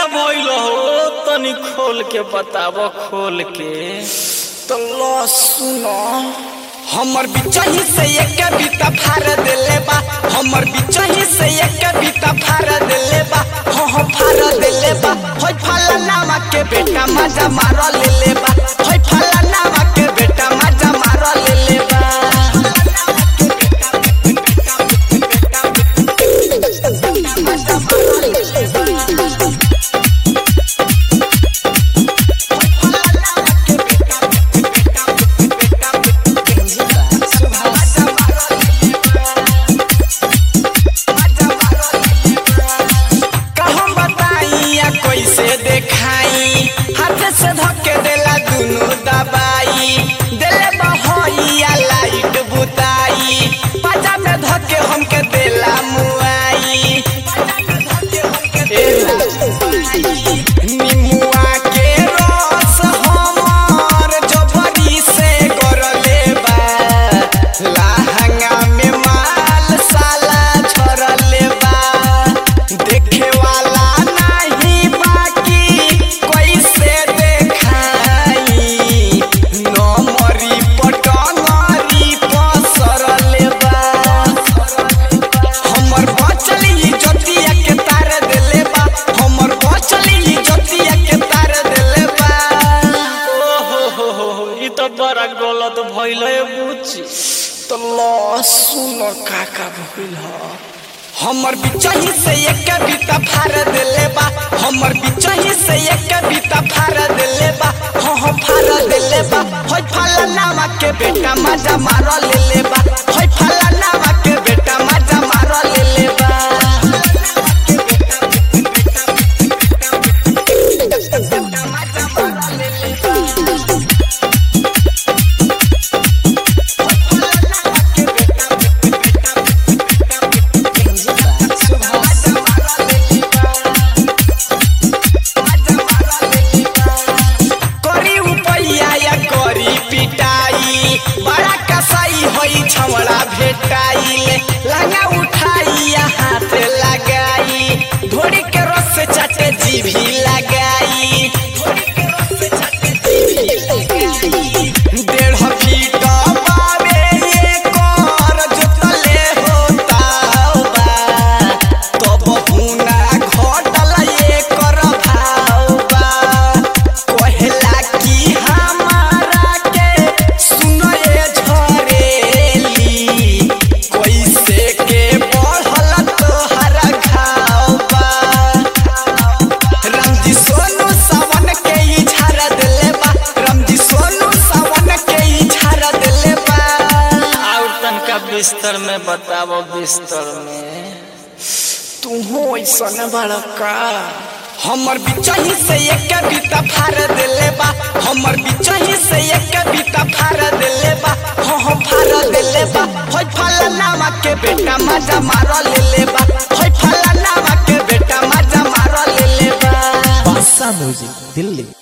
भइल हो तनी खोल के बताबो खोल के। तो लो सुनो हमर बिचही से एक कविता फाड़ देले बा, हमर बिचही से एक कविता फाड़ देले बा, हो फाड़ देले बा। होय फलाना के बेटा मजा मार लेले बा, होय फलाना के बेटा मजा मार लेले बा। कैसे देखाई हाथ से धक्के देला दुनु दबाई देले बहैया लाइट बुताई पाजा में धक्के हमके देला मुआई निमुआ के रस हमर जबरी से गरले बा लहंगा में माल साला छरले बा देखे वाला बड़ा गलत भइल बुची। तो लो सुनो काका भइल हमर बिचही से एक कविता फाड़ देले बा, हमर बिचही से एक कविता फाड़ देले बा, हो फाड़ देले बा। होय फलाना के बेटा मजा मार लेले बा, होय फलाना के बेटा मजा मार लेले बा। पिटाई बड़ा कसाई होई छमड़ा भेटाई लंगा उठाई हाथ लगाई धोड़ी के रस से चाटे जीभी लगाई 1.5 फीट बावे एकर जोतले होता बा तब हुना घटल एकर भाव बा कहेला की बिस्तर में बताबो बिस्तर में तू हो ऐसा बड़ा का। हमर बिचही से एक कविता फाड़ देले बा, हमर बिचही से एक कविता फाड़ देले बा, हो फाड़ देले बा। होय फलाना के बेटा मजा मार लेले बा, होय फलाना के बेटा मजा मार लेले बा। बादशाह म्यूजिक दिल्ली।